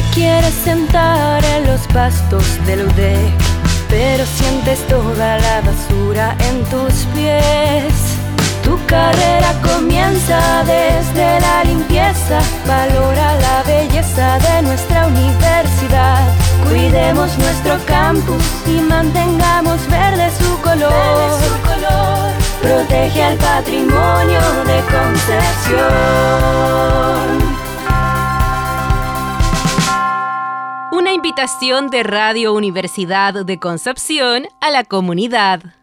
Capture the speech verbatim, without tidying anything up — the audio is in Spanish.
Te quieres sentar en los pastos del U D E C, pero sientes toda la basura en tus pies. Tu carrera comienza desde la limpieza. Valora la belleza de nuestra universidad. Cuidemos nuestro campus y mantengamos verde su color. Verde su color. Protege al patrimonio de Concepción. Una invitación de Radio Universidad de Concepción a la comunidad.